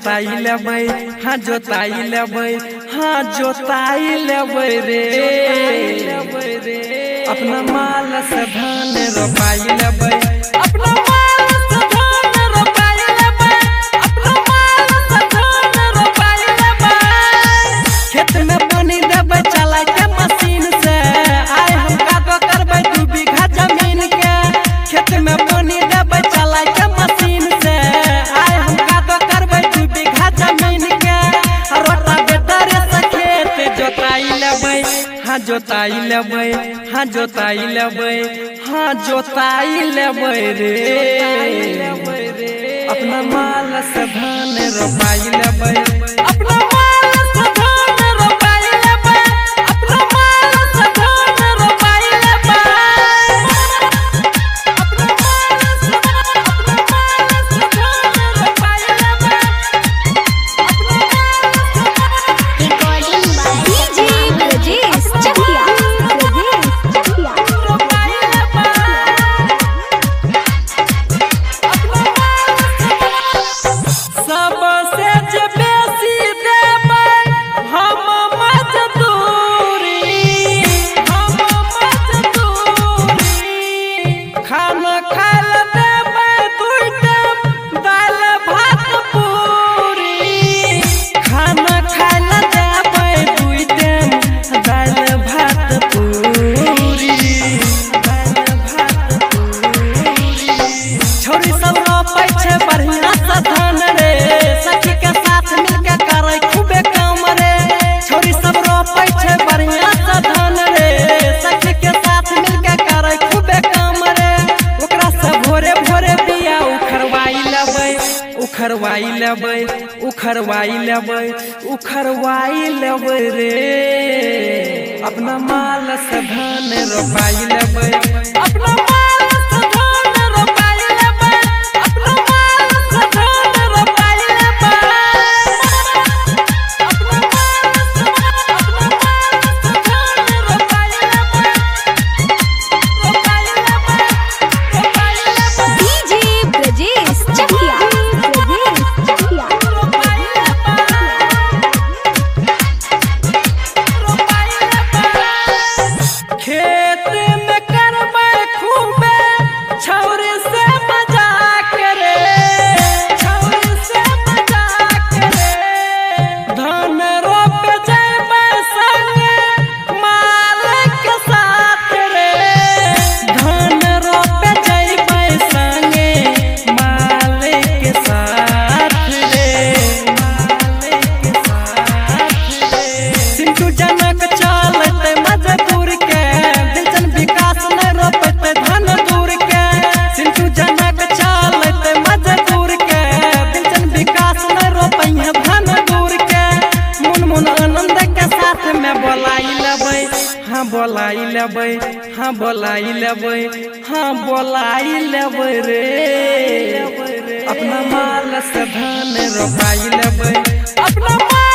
जोताई लेबै हाँ जोताई लेबै हाँ जोताई लेबै रे अपना माल से धान रोपाई लेबै अपना माल से धान रोपाई लेबै अपना माल से धान रोपाई लेबै खेत में पानी देबै चला के मशीन से आए हम कादो करबै 2 बीघा जमीन के खेत में पानी देबै चला के मशीन से आए हम कादो करबै 2 बीघा जमीन के रोटावेटर से खेत जोताई लेबै हाँ जोताई लेबै हाँ जोताई लेबै हाँ जोताई लेबै रे अपना माल से धान रोपाई लेबै अपना माल से धान रोपाई लेबै अपना माल से धान रोपाई लेबै अपना माल से धान रोपाई लेबै Recording by DJ Brajesh Chakia. सबसे जे बेसी देबै हम मजदूरी खाना खाय ले देबै 2 टाइम दाल भात पूरी खाना खाय ले देबै 2 टाइम दाल भात पूरी छोरी सब रोपै छै बढ़िया से धान रे सखी के साथ मिलके करे खूबे काम रे छोरी सब रोपै छै बढ़िया से धान रे सखी के साथ मिलके करे खूबे काम रे ओकरा से भोरे भोरे बिया उखरवाई लेबै उखरवाई लेबै उखरवाई लेबै उखरवाई लेबै रे अपना माल से धान रोपाई लेबै अपना माल से धान रोपाई लेबै अपना माल से धान रोपाई लेबै अपना माल से धान रोपाई लेबै रोपाई लेबै DJ Brajesh Chakia. खेत में करबै खूबे छौरी से मजाक रे छौरी से मजाक रे धान रोप जैबै संगे मालिक के साथ रे धान रोप जैबै संगे मालिक के साथ रे मालिक के साथ रे सिंटू जनक चलते मजदूर के दिलचन विकास न रोपते धान दूर के सिंटू जनक चलते मजदूर के दिलचन विकास न रोपैया धान दूर के मुन आनंद के साथ में बोलाई लेबै हाँ बोलाई लेबै हाँ बोलाई लेबै हाँ बोलाई लेबै रे अपना माल से धान रोपाई लेबै अपना